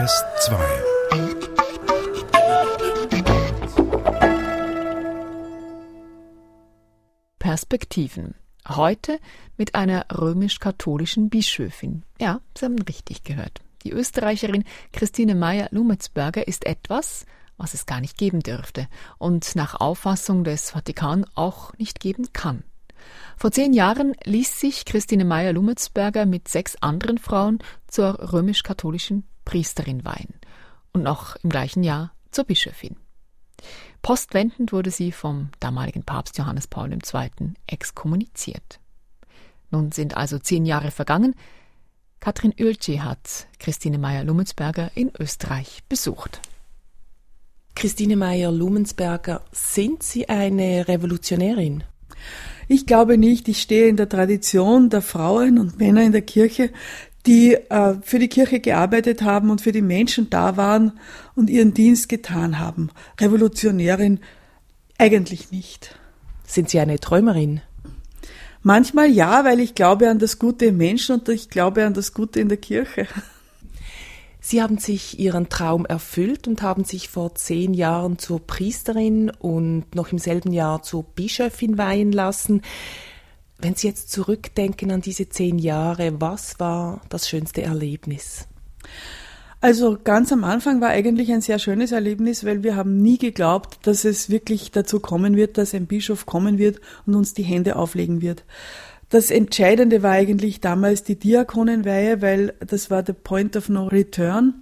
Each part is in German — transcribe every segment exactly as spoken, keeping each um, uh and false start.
S zwei. Perspektiven. Heute mit einer römisch-katholischen Bischöfin. Ja, Sie haben richtig gehört. Die Österreicherin Christine Meyer-Lumetsberger ist etwas, was es gar nicht geben dürfte und nach Auffassung des Vatikan auch nicht geben kann. Vor zehn Jahren ließ sich Christine Meyer-Lumetsberger mit sechs anderen Frauen zur römisch-katholischen Priesterin weihen und noch im gleichen Jahr zur Bischöfin. Postwendend wurde sie vom damaligen Papst Johannes Paul der Zweite exkommuniziert. Nun sind also zehn Jahre vergangen. Katrin Oeltschi hat Christine Meyer-Lumetsberger in Österreich besucht. Christine Meyer-Lumetsberger, sind Sie eine Revolutionärin? Ich glaube nicht. Ich stehe in der Tradition der Frauen und Männer in der Kirche, die äh, für die Kirche gearbeitet haben und für die Menschen da waren und ihren Dienst getan haben. Revolutionärin eigentlich nicht. Sind Sie eine Träumerin? Manchmal ja, weil ich glaube an das Gute im Menschen und ich glaube an das Gute in der Kirche. Sie haben sich Ihren Traum erfüllt und haben sich vor zehn Jahren zur Priesterin und noch im selben Jahr zur Bischöfin weihen lassen. Wenn Sie jetzt zurückdenken an diese zehn Jahre, was war das schönste Erlebnis? Also ganz am Anfang war eigentlich ein sehr schönes Erlebnis, weil wir haben nie geglaubt, dass es wirklich dazu kommen wird, dass ein Bischof kommen wird und uns die Hände auflegen wird. Das Entscheidende war eigentlich damals die Diakonenweihe, weil das war der Point of No Return.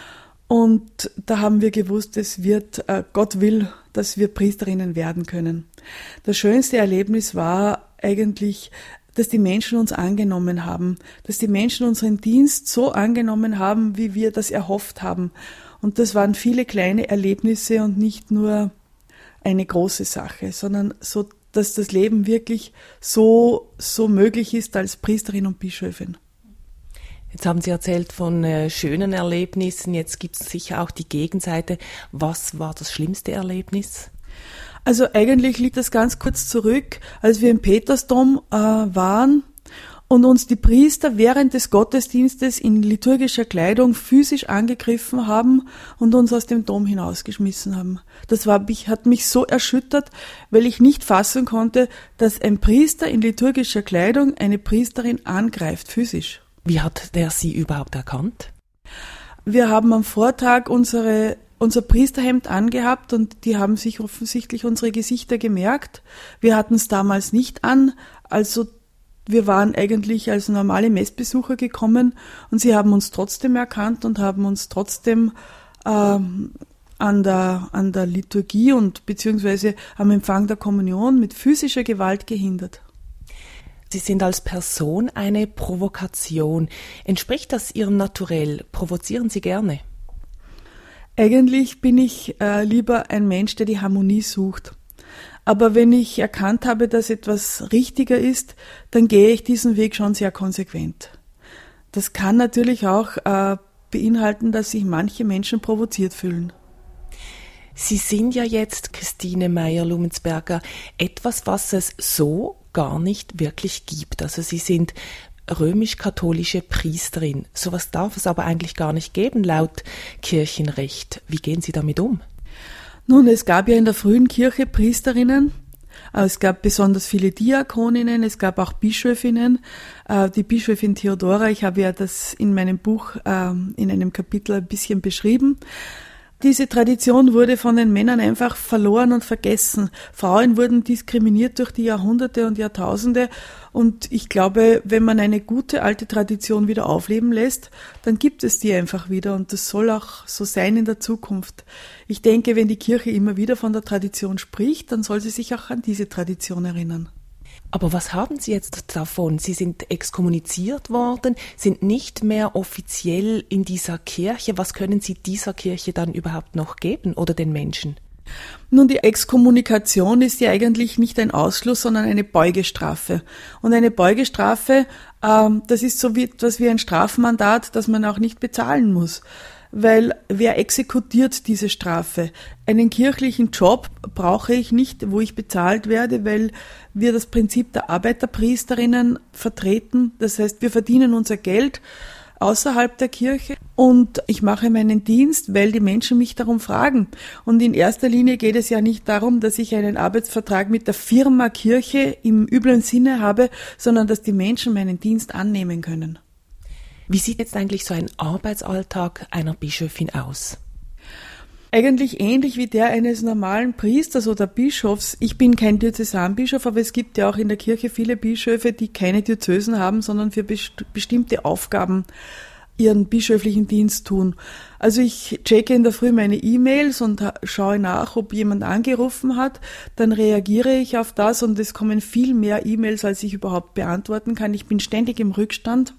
Und da haben wir gewusst, es wird, Gott will, dass wir Priesterinnen werden können. Das schönste Erlebnis war eigentlich, dass die Menschen uns angenommen haben, dass die Menschen unseren Dienst so angenommen haben, wie wir das erhofft haben. Und das waren viele kleine Erlebnisse und nicht nur eine große Sache, sondern so, dass das Leben wirklich so, so möglich ist als Priesterin und Bischöfin. Jetzt haben Sie erzählt von äh, schönen Erlebnissen, jetzt gibt es sicher auch die Gegenseite. Was war das schlimmste Erlebnis? Also eigentlich liegt das ganz kurz zurück, als wir im Petersdom äh, waren und uns die Priester während des Gottesdienstes in liturgischer Kleidung physisch angegriffen haben und uns aus dem Dom hinausgeschmissen haben. Das war, hat mich so erschüttert, weil ich nicht fassen konnte, dass ein Priester in liturgischer Kleidung eine Priesterin angreift, physisch. Wie hat der Sie überhaupt erkannt? Wir haben am Vortag unsere unser Priesterhemd angehabt und die haben sich offensichtlich unsere Gesichter gemerkt. Wir hatten es damals nicht an, also wir waren eigentlich als normale Messbesucher gekommen und sie haben uns trotzdem erkannt und haben uns trotzdem ähm, an der, an der Liturgie und beziehungsweise am Empfang der Kommunion mit physischer Gewalt gehindert. Sie sind als Person eine Provokation. Entspricht das Ihrem Naturell? Provozieren Sie gerne? Eigentlich bin ich äh, lieber ein Mensch, der die Harmonie sucht. Aber wenn ich erkannt habe, dass etwas richtiger ist, dann gehe ich diesen Weg schon sehr konsequent. Das kann natürlich auch äh, beinhalten, dass sich manche Menschen provoziert fühlen. Sie sind ja jetzt, Christine Meyer-Lumetsberger, etwas, was es so gar nicht wirklich gibt. Also Sie sind römisch-katholische Priesterin. Sowas darf es aber eigentlich gar nicht geben, laut Kirchenrecht. Wie gehen Sie damit um? Nun, es gab ja in der frühen Kirche Priesterinnen, es gab besonders viele Diakoninnen, es gab auch Bischöfinnen. Die Bischöfin Theodora, ich habe ja das in meinem Buch in einem Kapitel ein bisschen beschrieben. Diese Tradition wurde von den Männern einfach verloren und vergessen. Frauen wurden diskriminiert durch die Jahrhunderte und Jahrtausende und ich glaube, wenn man eine gute alte Tradition wieder aufleben lässt, dann gibt es die einfach wieder und das soll auch so sein in der Zukunft. Ich denke, wenn die Kirche immer wieder von der Tradition spricht, dann soll sie sich auch an diese Tradition erinnern. Aber was haben Sie jetzt davon? Sie sind exkommuniziert worden, sind nicht mehr offiziell in dieser Kirche. Was können Sie dieser Kirche dann überhaupt noch geben oder den Menschen? Nun, die Exkommunikation ist ja eigentlich nicht ein Ausschluss, sondern eine Beugestrafe. Und eine Beugestrafe, ähm, das ist so wie, etwas wie ein Strafmandat, das man auch nicht bezahlen muss. Weil wer exekutiert diese Strafe? Einen kirchlichen Job brauche ich nicht, wo ich bezahlt werde, weil wir das Prinzip der Arbeiterpriesterinnen vertreten. Das heißt, wir verdienen unser Geld außerhalb der Kirche und ich mache meinen Dienst, weil die Menschen mich darum fragen. Und in erster Linie geht es ja nicht darum, dass ich einen Arbeitsvertrag mit der Firma Kirche im üblen Sinne habe, sondern dass die Menschen meinen Dienst annehmen können. Wie sieht jetzt eigentlich so ein Arbeitsalltag einer Bischöfin aus? Eigentlich ähnlich wie der eines normalen Priesters oder Bischofs. Ich bin kein Diözesanbischof, aber es gibt ja auch in der Kirche viele Bischöfe, die keine Diözesen haben, sondern für best- bestimmte Aufgaben ihren bischöflichen Dienst tun. Also ich checke in der Früh meine E-Mails und schaue nach, ob jemand angerufen hat. Dann reagiere ich auf das und es kommen viel mehr E-Mails, als ich überhaupt beantworten kann. Ich bin ständig im Rückstand.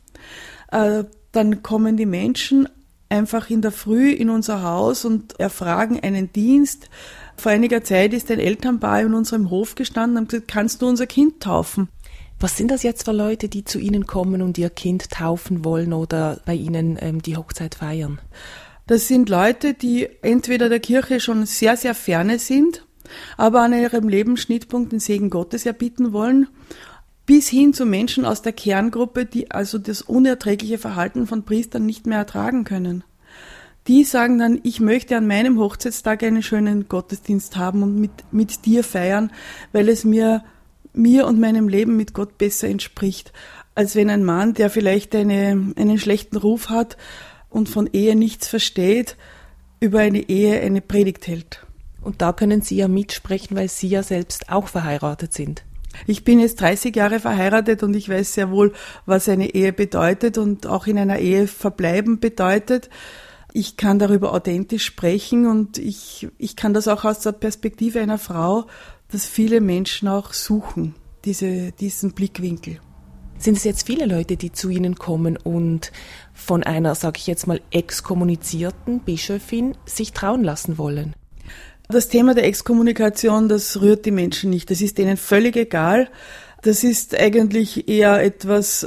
Äh, dann kommen die Menschen einfach in der Früh in unser Haus und erfragen einen Dienst. Vor einiger Zeit ist ein Elternpaar in unserem Hof gestanden und gesagt, kannst du unser Kind taufen? Was sind das jetzt für Leute, die zu Ihnen kommen und ihr Kind taufen wollen oder bei Ihnen ähm, die Hochzeit feiern? Das sind Leute, die entweder der Kirche schon sehr, sehr ferne sind, aber an ihrem Lebensschnittpunkt den Segen Gottes erbitten wollen, bis hin zu Menschen aus der Kerngruppe, die also das unerträgliche Verhalten von Priestern nicht mehr ertragen können. Die sagen dann, ich möchte an meinem Hochzeitstag einen schönen Gottesdienst haben und mit, mit dir feiern, weil es mir, mir und meinem Leben mit Gott besser entspricht, als wenn ein Mann, der vielleicht eine, einen schlechten Ruf hat und von Ehe nichts versteht, über eine Ehe eine Predigt hält. Und da können Sie ja mitsprechen, weil Sie ja selbst auch verheiratet sind. Ich bin jetzt dreißig Jahre verheiratet und ich weiß sehr wohl, was eine Ehe bedeutet und auch in einer Ehe verbleiben bedeutet. Ich kann darüber authentisch sprechen und ich, ich kann das auch aus der Perspektive einer Frau, dass viele Menschen auch suchen, diese, diesen Blickwinkel. Sind es jetzt viele Leute, die zu Ihnen kommen und von einer, sage ich jetzt mal, exkommunizierten Bischöfin sich trauen lassen wollen? Das Thema der Exkommunikation, das rührt die Menschen nicht. Das ist denen völlig egal. Das ist eigentlich eher etwas,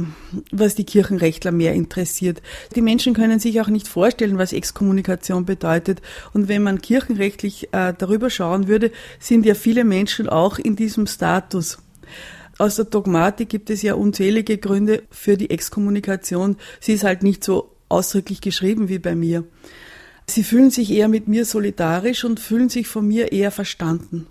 was die Kirchenrechtler mehr interessiert. Die Menschen können sich auch nicht vorstellen, was Exkommunikation bedeutet. Und wenn man kirchenrechtlich darüber schauen würde, sind ja viele Menschen auch in diesem Status. Aus der Dogmatik gibt es ja unzählige Gründe für die Exkommunikation. Sie ist halt nicht so ausdrücklich geschrieben wie bei mir. Sie fühlen sich eher mit mir solidarisch und fühlen sich von mir eher verstanden.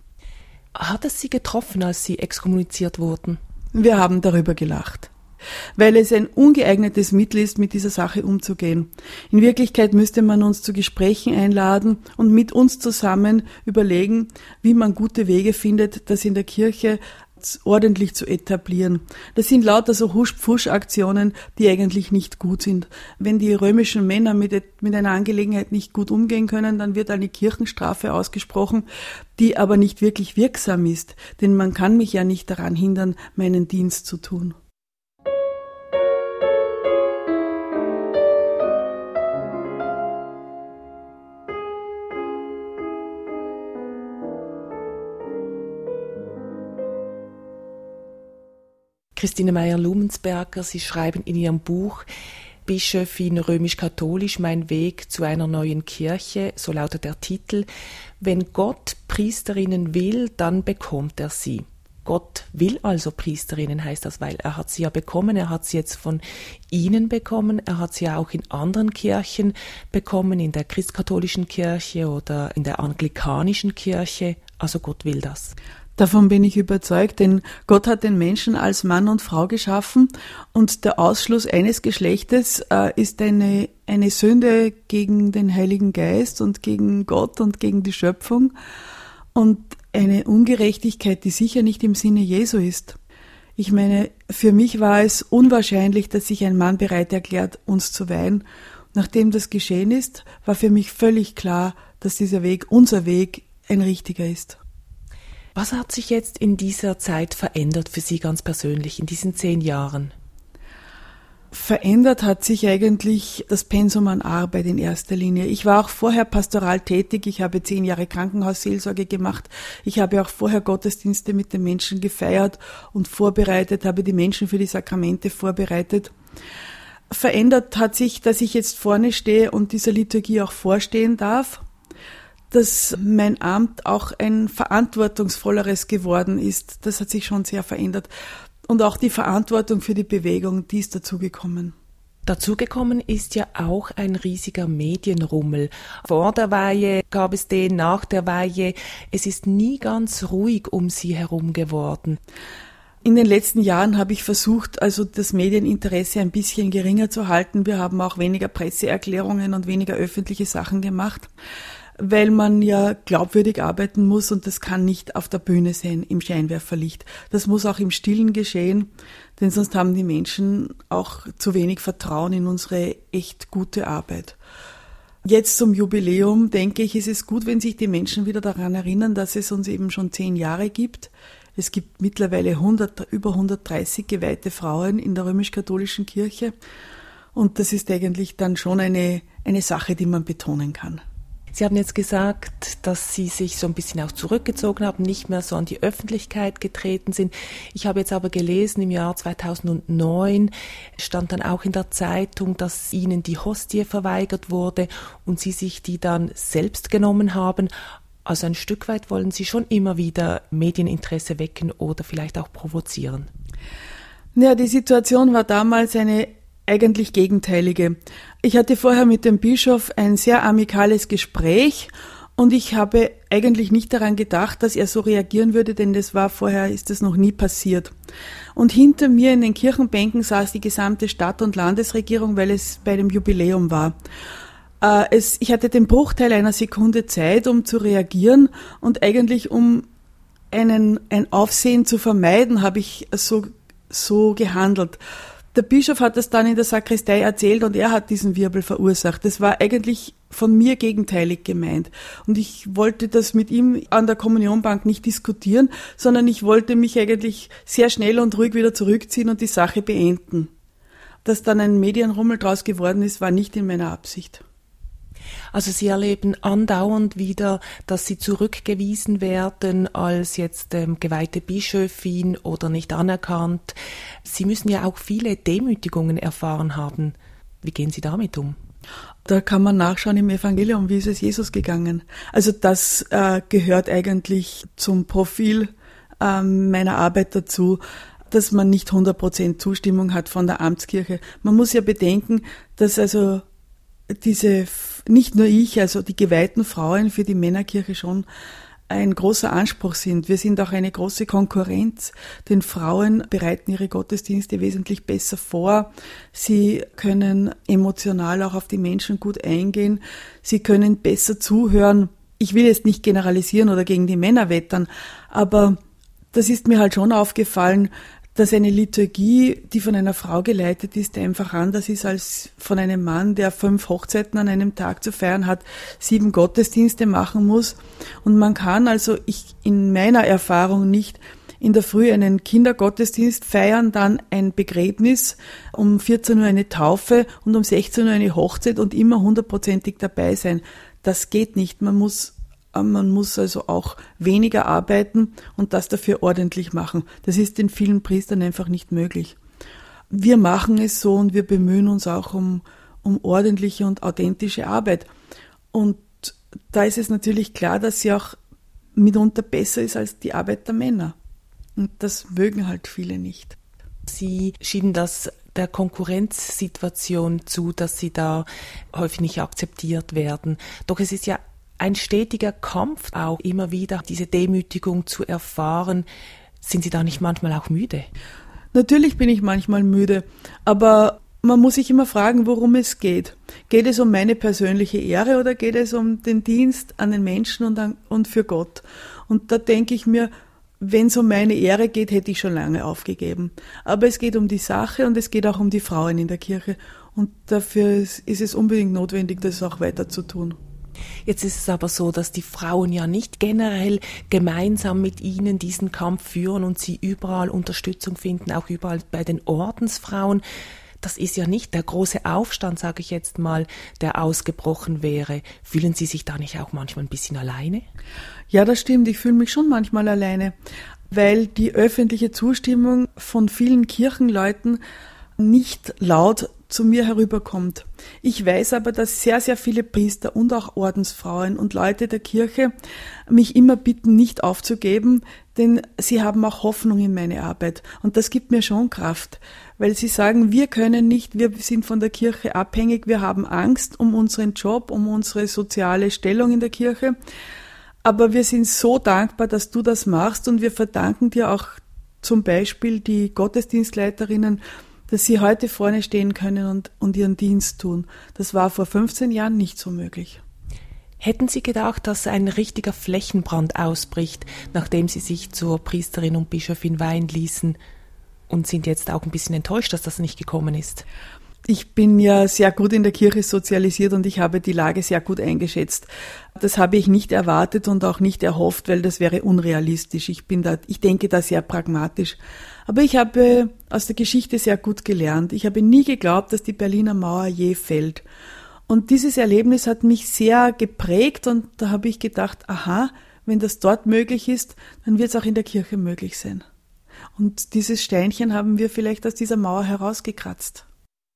Hat es Sie getroffen, als Sie exkommuniziert wurden? Wir haben darüber gelacht, weil es ein ungeeignetes Mittel ist, mit dieser Sache umzugehen. In Wirklichkeit müsste man uns zu Gesprächen einladen und mit uns zusammen überlegen, wie man gute Wege findet, das in der Kirche ordentlich zu etablieren. Das sind lauter so Husch-Pfusch-Aktionen, die eigentlich nicht gut sind. Wenn die römischen Männer mit, mit einer Angelegenheit nicht gut umgehen können, dann wird eine Kirchenstrafe ausgesprochen, die aber nicht wirklich wirksam ist. Denn man kann mich ja nicht daran hindern, meinen Dienst zu tun. Christine Meyer-Lumensberger, Sie schreiben in Ihrem Buch Bischöfin römisch-katholisch, mein Weg zu einer neuen Kirche, so lautet der Titel. Wenn Gott Priesterinnen will, dann bekommt er sie. Gott will also Priesterinnen, heißt das, weil er hat sie ja bekommen, er hat sie jetzt von Ihnen bekommen, er hat sie ja auch in anderen Kirchen bekommen, in der christkatholischen Kirche oder in der anglikanischen Kirche, also Gott will das. Davon bin ich überzeugt, denn Gott hat den Menschen als Mann und Frau geschaffen und der Ausschluss eines Geschlechtes äh, ist eine, eine Sünde gegen den Heiligen Geist und gegen Gott und gegen die Schöpfung und eine Ungerechtigkeit, die sicher nicht im Sinne Jesu ist. Ich meine, für mich war es unwahrscheinlich, dass sich ein Mann bereit erklärt, uns zu weihen. Nachdem das geschehen ist, war für mich völlig klar, dass dieser Weg, unser Weg, ein richtiger ist. Was hat sich jetzt in dieser Zeit verändert für Sie ganz persönlich, in diesen zehn Jahren? Verändert hat sich eigentlich das Pensum an Arbeit in erster Linie. Ich war auch vorher pastoral tätig. Ich habe zehn Jahre Krankenhausseelsorge gemacht. Ich habe auch vorher Gottesdienste mit den Menschen gefeiert und vorbereitet, habe die Menschen für die Sakramente vorbereitet. Verändert hat sich, dass ich jetzt vorne stehe und dieser Liturgie auch vorstehen darf, dass mein Amt auch ein verantwortungsvolleres geworden ist. Das hat sich schon sehr verändert. Und auch die Verantwortung für die Bewegung, die ist dazugekommen. Dazugekommen ist ja auch ein riesiger Medienrummel. Vor der Weihe gab es den, nach der Weihe. Es ist nie ganz ruhig um Sie herum geworden. In den letzten Jahren habe ich versucht, also das Medieninteresse ein bisschen geringer zu halten. Wir haben auch weniger Presseerklärungen und weniger öffentliche Sachen gemacht, weil man ja glaubwürdig arbeiten muss und das kann nicht auf der Bühne sein, im Scheinwerferlicht. Das muss auch im Stillen geschehen, denn sonst haben die Menschen auch zu wenig Vertrauen in unsere echt gute Arbeit. Jetzt zum Jubiläum, denke ich, ist es gut, wenn sich die Menschen wieder daran erinnern, dass es uns eben schon zehn Jahre gibt. Es gibt mittlerweile hundert, über hundertdreißig geweihte Frauen in der römisch-katholischen Kirche und das ist eigentlich dann schon eine, eine Sache, die man betonen kann. Sie haben jetzt gesagt, dass Sie sich so ein bisschen auch zurückgezogen haben, nicht mehr so an die Öffentlichkeit getreten sind. Ich habe jetzt aber gelesen, im Jahr zweitausendneun stand dann auch in der Zeitung, dass Ihnen die Hostie verweigert wurde und Sie sich die dann selbst genommen haben. Also ein Stück weit wollen Sie schon immer wieder Medieninteresse wecken oder vielleicht auch provozieren. Ja, die Situation war damals eine eigentlich gegenteilige. Ich hatte vorher mit dem Bischof ein sehr amikales Gespräch und ich habe eigentlich nicht daran gedacht, dass er so reagieren würde, denn das war vorher, ist das noch nie passiert. Und hinter mir in den Kirchenbänken saß die gesamte Stadt- und Landesregierung, weil es bei dem Jubiläum war. Äh, es, ich hatte den Bruchteil einer Sekunde Zeit, um zu reagieren und eigentlich um einen, ein Aufsehen zu vermeiden, habe ich so, so gehandelt. Der Bischof hat das dann in der Sakristei erzählt und er hat diesen Wirbel verursacht. Das war eigentlich von mir gegenteilig gemeint. Und ich wollte das mit ihm an der Kommunionbank nicht diskutieren, sondern ich wollte mich eigentlich sehr schnell und ruhig wieder zurückziehen und die Sache beenden. Dass dann ein Medienrummel draus geworden ist, war nicht in meiner Absicht. Also Sie erleben andauernd wieder, dass Sie zurückgewiesen werden als jetzt ähm, geweihte Bischöfin oder nicht anerkannt. Sie müssen ja auch viele Demütigungen erfahren haben. Wie gehen Sie damit um? Da kann man nachschauen im Evangelium, wie ist es Jesus gegangen. Also das äh, gehört eigentlich zum Profil äh, meiner Arbeit dazu, dass man nicht hundert Prozent Zustimmung hat von der Amtskirche. Man muss ja bedenken, dass also diese, nicht nur ich, also die geweihten Frauen für die Männerkirche schon ein großer Anspruch sind. Wir sind auch eine große Konkurrenz, denn Frauen bereiten ihre Gottesdienste wesentlich besser vor. Sie können emotional auch auf die Menschen gut eingehen. Sie können besser zuhören. Ich will jetzt nicht generalisieren oder gegen die Männer wettern, aber das ist mir halt schon aufgefallen, dass eine Liturgie, die von einer Frau geleitet ist, einfach anders ist als von einem Mann, der fünf Hochzeiten an einem Tag zu feiern hat, sieben Gottesdienste machen muss. Und man kann also, ich in meiner Erfahrung nicht in der Früh einen Kindergottesdienst feiern, dann ein Begräbnis, um vierzehn Uhr eine Taufe und um sechzehn Uhr eine Hochzeit und immer hundertprozentig dabei sein. Das geht nicht. Man muss Man muss also auch weniger arbeiten und das dafür ordentlich machen. Das ist den vielen Priestern einfach nicht möglich. Wir machen es so und wir bemühen uns auch um, um ordentliche und authentische Arbeit. Und da ist es natürlich klar, dass sie auch mitunter besser ist als die Arbeit der Männer. Und das mögen halt viele nicht. Sie schieben das der Konkurrenzsituation zu, dass sie da häufig nicht akzeptiert werden. Doch es ist ja ein stetiger Kampf, auch immer wieder diese Demütigung zu erfahren. Sind Sie da nicht manchmal auch müde? Natürlich bin ich manchmal müde, aber man muss sich immer fragen, worum es geht. Geht es um meine persönliche Ehre oder geht es um den Dienst an den Menschen und, an, und für Gott? Und da denke ich mir, wenn es um meine Ehre geht, hätte ich schon lange aufgegeben. Aber es geht um die Sache und es geht auch um die Frauen in der Kirche. Und dafür ist, ist es unbedingt notwendig, das auch weiter zu tun. Jetzt ist es aber so, dass die Frauen ja nicht generell gemeinsam mit Ihnen diesen Kampf führen und Sie überall Unterstützung finden, auch überall bei den Ordensfrauen. Das ist ja nicht der große Aufstand, sage ich jetzt mal, der ausgebrochen wäre. Fühlen Sie sich da nicht auch manchmal ein bisschen alleine? Ja, das stimmt. Ich fühle mich schon manchmal alleine, weil die öffentliche Zustimmung von vielen Kirchenleuten nicht laut zu mir herüberkommt. Ich weiß aber, dass sehr, sehr viele Priester und auch Ordensfrauen und Leute der Kirche mich immer bitten, nicht aufzugeben, denn sie haben auch Hoffnung in meine Arbeit. Und das gibt mir schon Kraft, weil sie sagen, wir können nicht, wir sind von der Kirche abhängig, wir haben Angst um unseren Job, um unsere soziale Stellung in der Kirche. Aber wir sind so dankbar, dass du das machst, und wir verdanken dir auch zum Beispiel die Gottesdienstleiterinnen, dass sie heute vorne stehen können und, und ihren Dienst tun. Das war vor fünfzehn Jahren nicht so möglich. Hätten Sie gedacht, dass ein richtiger Flächenbrand ausbricht, nachdem Sie sich zur Priesterin und Bischöfin weihen ließen, und sind jetzt auch ein bisschen enttäuscht, dass das nicht gekommen ist? Ich bin ja sehr gut in der Kirche sozialisiert und ich habe die Lage sehr gut eingeschätzt. Das habe ich nicht erwartet und auch nicht erhofft, weil das wäre unrealistisch. Ich bin da, ich denke da sehr pragmatisch. Aber ich habe aus der Geschichte sehr gut gelernt. Ich habe nie geglaubt, dass die Berliner Mauer je fällt. Und dieses Erlebnis hat mich sehr geprägt, und da habe ich gedacht, aha, wenn das dort möglich ist, dann wird es auch in der Kirche möglich sein. Und dieses Steinchen haben wir vielleicht aus dieser Mauer herausgekratzt.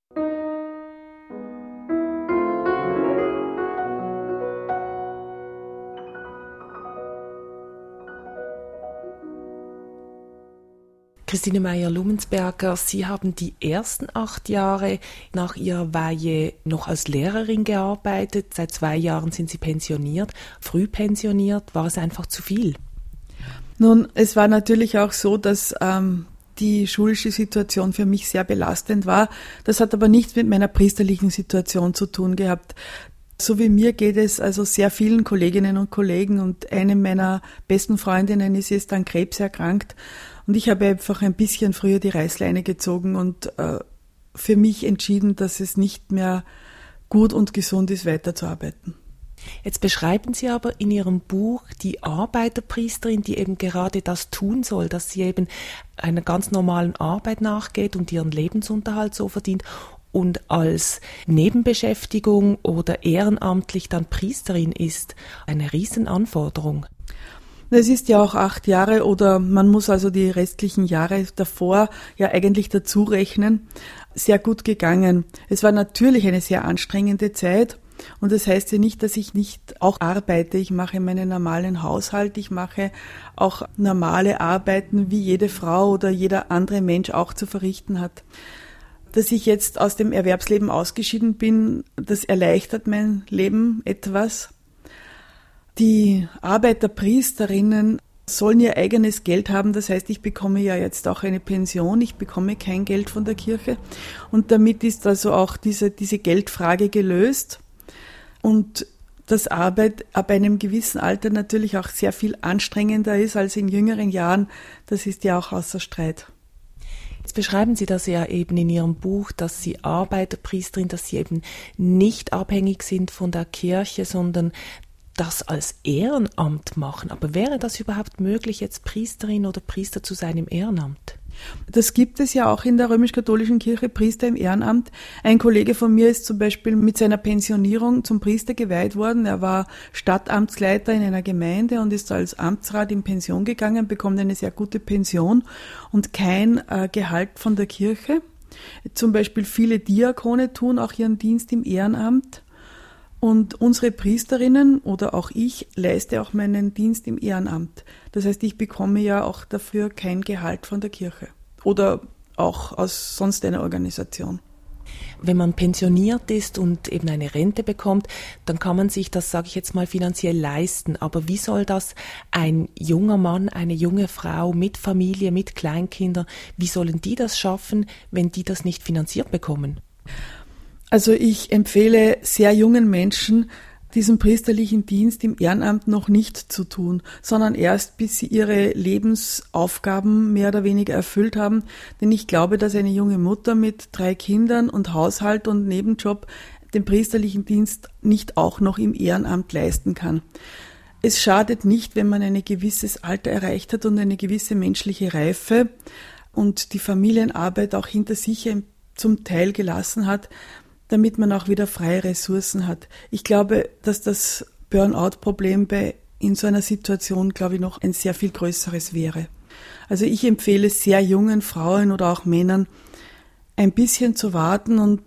Christine Meyer-Lumensberger, Sie haben die ersten acht Jahre nach Ihrer Weihe noch als Lehrerin gearbeitet. Seit zwei Jahren sind Sie pensioniert, früh pensioniert. War es einfach zu viel? Nun, es war natürlich auch so, dass ähm, die schulische Situation für mich sehr belastend war. Das hat aber nichts mit meiner priesterlichen Situation zu tun gehabt. So wie mir geht es also sehr vielen Kolleginnen und Kollegen, und eine meiner besten Freundinnen ist jetzt an Krebs erkrankt. Und ich habe einfach ein bisschen früher die Reißleine gezogen und äh, für mich entschieden, dass es nicht mehr gut und gesund ist, weiterzuarbeiten. Jetzt beschreiben Sie aber in Ihrem Buch die Arbeiterpriesterin, die eben gerade das tun soll, dass sie eben einer ganz normalen Arbeit nachgeht und ihren Lebensunterhalt so verdient und als Nebenbeschäftigung oder ehrenamtlich dann Priesterin ist. Eine Riesenanforderung. Es ist ja auch acht Jahre, oder man muss also die restlichen Jahre davor ja eigentlich dazu rechnen, sehr gut gegangen. Es war natürlich eine sehr anstrengende Zeit, und das heißt ja nicht, dass ich nicht auch arbeite. Ich mache meinen normalen Haushalt, ich mache auch normale Arbeiten, wie jede Frau oder jeder andere Mensch auch zu verrichten hat. Dass ich jetzt aus dem Erwerbsleben ausgeschieden bin, das erleichtert mein Leben etwas. Die Arbeiterpriesterinnen sollen ihr eigenes Geld haben, das heißt, ich bekomme ja jetzt auch eine Pension, ich bekomme kein Geld von der Kirche, und damit ist also auch diese, diese Geldfrage gelöst, und dass Arbeit ab einem gewissen Alter natürlich auch sehr viel anstrengender ist als in jüngeren Jahren, das ist ja auch außer Streit. Jetzt beschreiben Sie das ja eben in Ihrem Buch, dass Sie Arbeiterpriesterin, dass Sie eben nicht abhängig sind von der Kirche, sondern das als Ehrenamt machen. Aber wäre das überhaupt möglich, jetzt Priesterin oder Priester zu sein im Ehrenamt? Das gibt es ja auch in der römisch-katholischen Kirche, Priester im Ehrenamt. Ein Kollege von mir ist zum Beispiel mit seiner Pensionierung zum Priester geweiht worden. Er war Stadtamtsleiter in einer Gemeinde und ist als Amtsrat in Pension gegangen, bekommt eine sehr gute Pension und kein äh, Gehalt von der Kirche. Zum Beispiel viele Diakone tun auch ihren Dienst im Ehrenamt. Und unsere Priesterinnen oder auch ich leiste auch meinen Dienst im Ehrenamt. Das heißt, ich bekomme ja auch dafür kein Gehalt von der Kirche oder auch aus sonst einer Organisation. Wenn man pensioniert ist und eben eine Rente bekommt, dann kann man sich das, sage ich jetzt mal, finanziell leisten. Aber wie soll das ein junger Mann, eine junge Frau mit Familie, mit Kleinkindern, wie sollen die das schaffen, wenn die das nicht finanziert bekommen? Also ich empfehle sehr jungen Menschen, diesen priesterlichen Dienst im Ehrenamt noch nicht zu tun, sondern erst, bis sie ihre Lebensaufgaben mehr oder weniger erfüllt haben. Denn ich glaube, dass eine junge Mutter mit drei Kindern und Haushalt und Nebenjob den priesterlichen Dienst nicht auch noch im Ehrenamt leisten kann. Es schadet nicht, wenn man ein gewisses Alter erreicht hat und eine gewisse menschliche Reife und die Familienarbeit auch hinter sich zum Teil gelassen hat, damit man auch wieder freie Ressourcen hat. Ich glaube, dass das Burnout-Problem bei in so einer Situation, glaube ich, noch ein sehr viel größeres wäre. Also ich empfehle sehr jungen Frauen oder auch Männern, ein bisschen zu warten und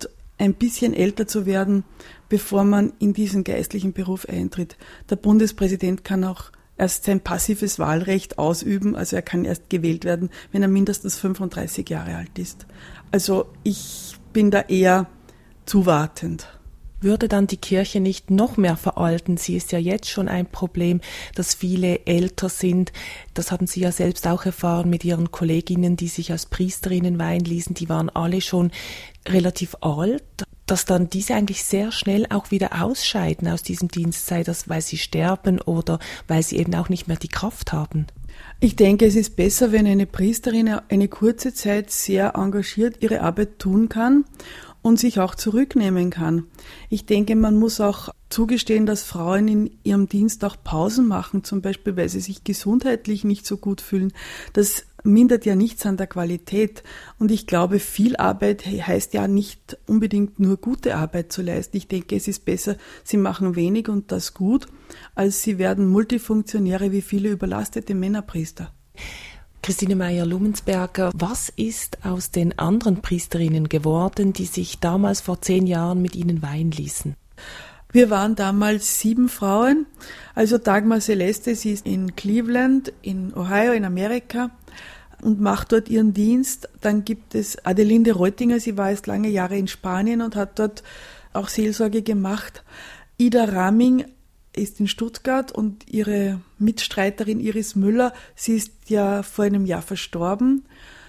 ein bisschen älter zu werden, bevor man in diesen geistlichen Beruf eintritt. Der Bundespräsident kann auch erst sein passives Wahlrecht ausüben, also er kann erst gewählt werden, wenn er mindestens fünfunddreißig Jahre alt ist. Also ich bin da eher zuwartend. Würde dann die Kirche nicht noch mehr veralten? Sie ist ja jetzt schon ein Problem, dass viele älter sind. Das haben Sie ja selbst auch erfahren mit Ihren Kolleginnen, die sich als Priesterinnen weihen ließen. Die waren alle schon relativ alt. Dass dann diese eigentlich sehr schnell auch wieder ausscheiden aus diesem Dienst, sei das, weil sie sterben oder weil sie eben auch nicht mehr die Kraft haben. Ich denke, es ist besser, wenn eine Priesterin eine kurze Zeit sehr engagiert ihre Arbeit tun kann und sich auch zurücknehmen kann. Ich denke, man muss auch zugestehen, dass Frauen in ihrem Dienst auch Pausen machen, zum Beispiel, weil sie sich gesundheitlich nicht so gut fühlen. Das mindert ja nichts an der Qualität. Und ich glaube, viel Arbeit heißt ja nicht unbedingt nur gute Arbeit zu leisten. Ich denke, es ist besser, sie machen wenig und das gut, als sie werden Multifunktionäre wie viele überlastete Männerpriester. Christine Meyer-Lumensberger, was ist aus den anderen Priesterinnen geworden, die sich damals vor zehn Jahren mit Ihnen weihen ließen? Wir waren damals sieben Frauen. Also Dagmar Celeste, sie ist in Cleveland, in Ohio, in Amerika und macht dort ihren Dienst. Dann gibt es Adelinde Reutinger, sie war erst lange Jahre in Spanien und hat dort auch Seelsorge gemacht. Ida Raming ist in Stuttgart und ihre Mitstreiterin Iris Müller, sie ist ja vor einem Jahr verstorben.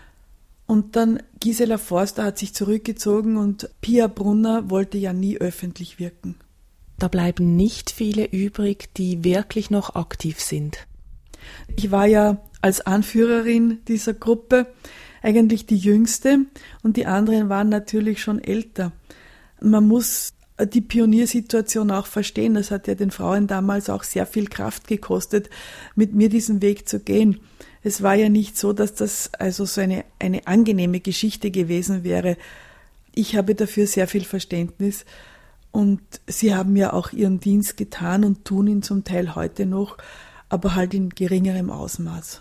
Und dann Gisela Forster hat sich zurückgezogen und Pia Brunner wollte ja nie öffentlich wirken. Da bleiben nicht viele übrig, die wirklich noch aktiv sind. Ich war ja als Anführerin dieser Gruppe eigentlich die Jüngste und die anderen waren natürlich schon älter. Man muss die Pioniersituation auch verstehen. Das hat ja den Frauen damals auch sehr viel Kraft gekostet, mit mir diesen Weg zu gehen. Es war ja nicht so, dass das also so eine, eine angenehme Geschichte gewesen wäre. Ich habe dafür sehr viel Verständnis und sie haben ja auch ihren Dienst getan und tun ihn zum Teil heute noch, aber halt in geringerem Ausmaß.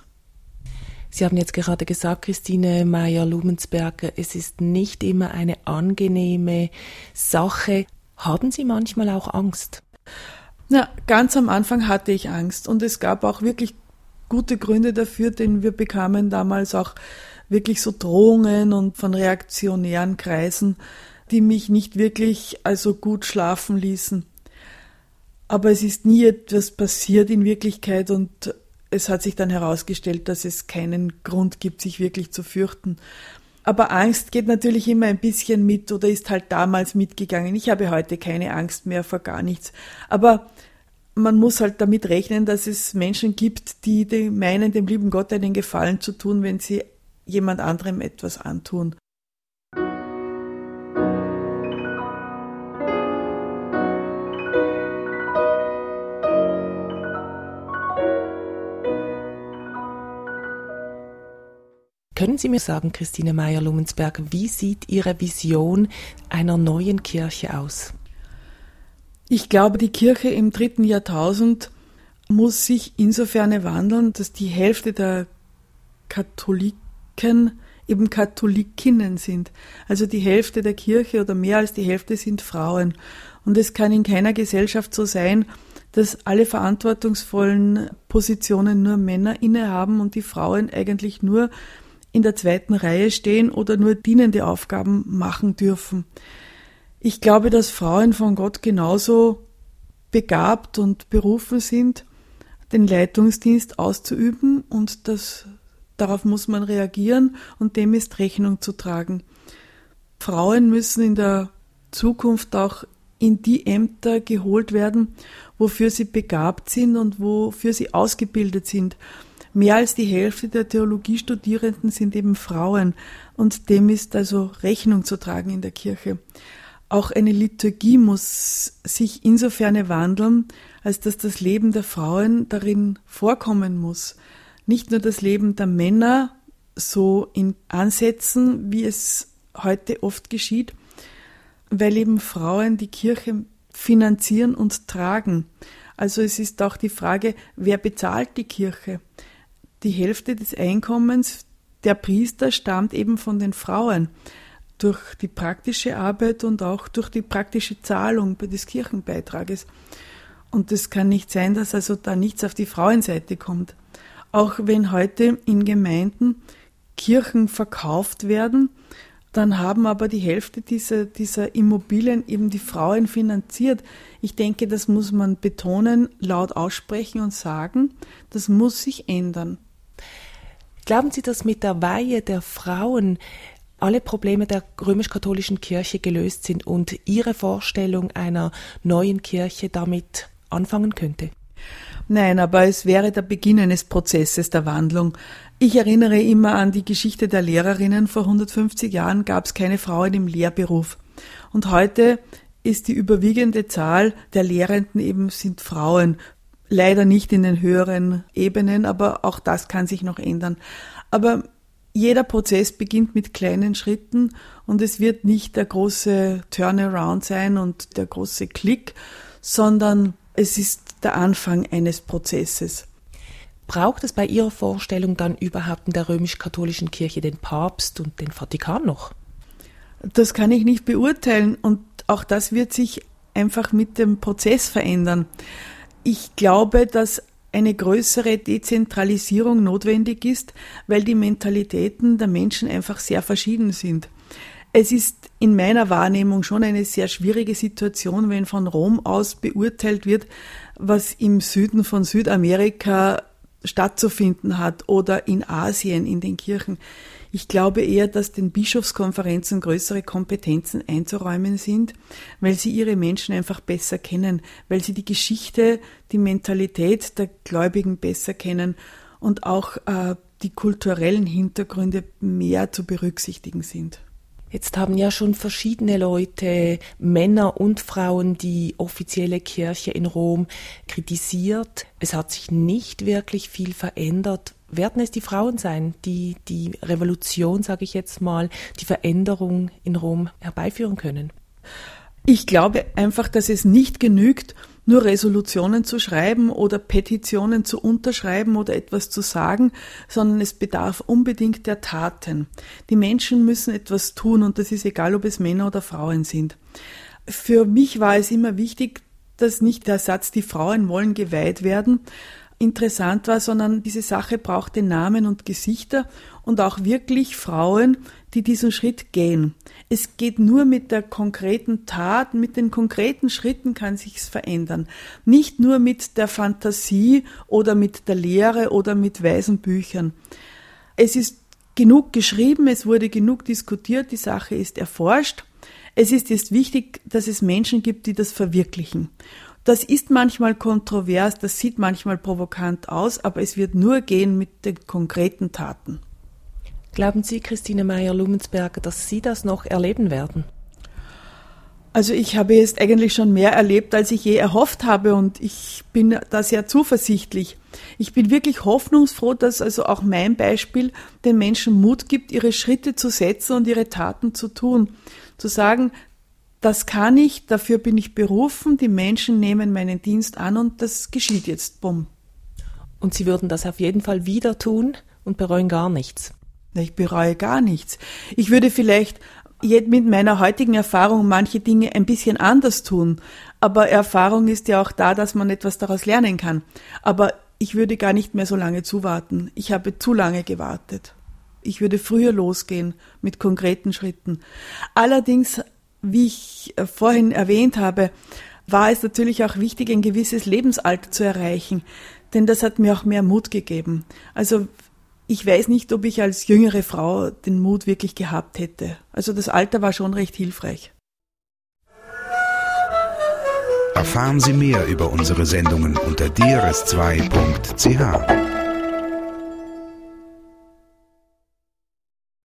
Sie haben jetzt gerade gesagt, Christine Meyer-Lumensberger, es ist nicht immer eine angenehme Sache. Haben Sie manchmal auch Angst? Na, ganz am Anfang hatte ich Angst und es gab auch wirklich gute Gründe dafür, denn wir bekamen damals auch wirklich so Drohungen und von reaktionären Kreisen, die mich nicht wirklich also gut schlafen ließen. Aber es ist nie etwas passiert in Wirklichkeit und es hat sich dann herausgestellt, dass es keinen Grund gibt, sich wirklich zu fürchten. Aber Angst geht natürlich immer ein bisschen mit oder ist halt damals mitgegangen. Ich habe heute keine Angst mehr vor gar nichts. Aber man muss halt damit rechnen, dass es Menschen gibt, die meinen, dem lieben Gott einen Gefallen zu tun, wenn sie jemand anderem etwas antun. Können Sie mir sagen, Christine Meyer-Lumensberger, wie sieht Ihre Vision einer neuen Kirche aus? Ich glaube, die Kirche im dritten Jahrtausend muss sich insofern wandeln, dass die Hälfte der Katholiken eben Katholikinnen sind. Also die Hälfte der Kirche oder mehr als die Hälfte sind Frauen. Und es kann in keiner Gesellschaft so sein, dass alle verantwortungsvollen Positionen nur Männer innehaben und die Frauen eigentlich nur in der zweiten Reihe stehen oder nur dienende Aufgaben machen dürfen. Ich glaube, dass Frauen von Gott genauso begabt und berufen sind, den Leitungsdienst auszuüben und das, darauf muss man reagieren und dem ist Rechnung zu tragen. Frauen müssen in der Zukunft auch in die Ämter geholt werden, wofür sie begabt sind und wofür sie ausgebildet sind. Mehr als die Hälfte der Theologiestudierenden sind eben Frauen und dem ist also Rechnung zu tragen in der Kirche. Auch eine Liturgie muss sich insofern wandeln, als dass das Leben der Frauen darin vorkommen muss. Nicht nur das Leben der Männer so in Ansätzen, wie es heute oft geschieht, weil eben Frauen die Kirche finanzieren und tragen. Also es ist auch die Frage, wer bezahlt die Kirche? Die Hälfte des Einkommens der Priester stammt eben von den Frauen. durch die praktische Arbeit und auch durch die praktische Zahlung des Kirchenbeitrages. Und es kann nicht sein, dass also da nichts auf die Frauenseite kommt. Auch wenn heute in Gemeinden Kirchen verkauft werden, dann haben aber die Hälfte dieser, dieser Immobilien eben die Frauen finanziert. Ich denke, das muss man betonen, laut aussprechen und sagen, das muss sich ändern. Glauben Sie, dass mit der Weihe der Frauen alle Probleme der römisch-katholischen Kirche gelöst sind und Ihre Vorstellung einer neuen Kirche damit anfangen könnte? Nein, aber es wäre der Beginn eines Prozesses der Wandlung. Ich erinnere immer an die Geschichte der Lehrerinnen. Vor hundertfünfzig Jahren gab es keine Frauen im Lehrberuf. Und heute ist die überwiegende Zahl der Lehrenden eben sind Frauen. Leider nicht in den höheren Ebenen, aber auch das kann sich noch ändern. Aber jeder Prozess beginnt mit kleinen Schritten und es wird nicht der große Turnaround sein und der große Klick, sondern es ist der Anfang eines Prozesses. Braucht es bei Ihrer Vorstellung dann überhaupt in der römisch-katholischen Kirche den Papst und den Vatikan noch? Das kann ich nicht beurteilen und auch das wird sich einfach mit dem Prozess verändern. Ich glaube, dass eine größere Dezentralisierung notwendig ist, weil die Mentalitäten der Menschen einfach sehr verschieden sind. Es ist in meiner Wahrnehmung schon eine sehr schwierige Situation, wenn von Rom aus beurteilt wird, was im Süden von Südamerika stattzufinden hat oder in Asien, in den Kirchen. Ich glaube eher, dass den Bischofskonferenzen größere Kompetenzen einzuräumen sind, weil sie ihre Menschen einfach besser kennen, weil sie die Geschichte, die Mentalität der Gläubigen besser kennen und auch äh, die kulturellen Hintergründe mehr zu berücksichtigen sind. Jetzt haben ja schon verschiedene Leute, Männer und Frauen, die offizielle Kirche in Rom kritisiert. Es hat sich nicht wirklich viel verändert. Werden es die Frauen sein, die die Revolution, sage ich jetzt mal, die Veränderung in Rom herbeiführen können? Ich glaube einfach, dass es nicht genügt, nur Resolutionen zu schreiben oder Petitionen zu unterschreiben oder etwas zu sagen, sondern es bedarf unbedingt der Taten. Die Menschen müssen etwas tun und das ist egal, ob es Männer oder Frauen sind. Für mich war es immer wichtig, dass nicht der Satz, die Frauen wollen geweiht werden, interessant war, sondern diese Sache brauchte Namen und Gesichter und auch wirklich Frauen, die diesen Schritt gehen. Es geht nur mit der konkreten Tat, mit den konkreten Schritten kann sich's verändern. Nicht nur mit der Fantasie oder mit der Lehre oder mit weisen Büchern. Es ist genug geschrieben, es wurde genug diskutiert, die Sache ist erforscht. Es ist jetzt wichtig, dass es Menschen gibt, die das verwirklichen. Das ist manchmal kontrovers, das sieht manchmal provokant aus, aber es wird nur gehen mit den konkreten Taten. Glauben Sie, Christine Meyer-Lumensberger, dass Sie das noch erleben werden? Also ich habe jetzt eigentlich schon mehr erlebt, als ich je erhofft habe und ich bin da sehr zuversichtlich. Ich bin wirklich hoffnungsfroh, dass also auch mein Beispiel den Menschen Mut gibt, ihre Schritte zu setzen und ihre Taten zu tun. Zu sagen, das kann ich, dafür bin ich berufen, die Menschen nehmen meinen Dienst an und das geschieht jetzt, bumm. Und Sie würden das auf jeden Fall wieder tun und bereuen gar nichts? Ich bereue gar nichts. Ich würde vielleicht mit meiner heutigen Erfahrung manche Dinge ein bisschen anders tun, aber Erfahrung ist ja auch da, dass man etwas daraus lernen kann. Aber ich würde gar nicht mehr so lange zuwarten. Ich habe zu lange gewartet. Ich würde früher losgehen mit konkreten Schritten. Allerdings, wie ich vorhin erwähnt habe, war es natürlich auch wichtig, ein gewisses Lebensalter zu erreichen, denn das hat mir auch mehr Mut gegeben. Also ich weiß nicht, ob ich als jüngere Frau den Mut wirklich gehabt hätte. Also das Alter war schon recht hilfreich. Erfahren Sie mehr über unsere Sendungen unter d r s zwei punkt c h.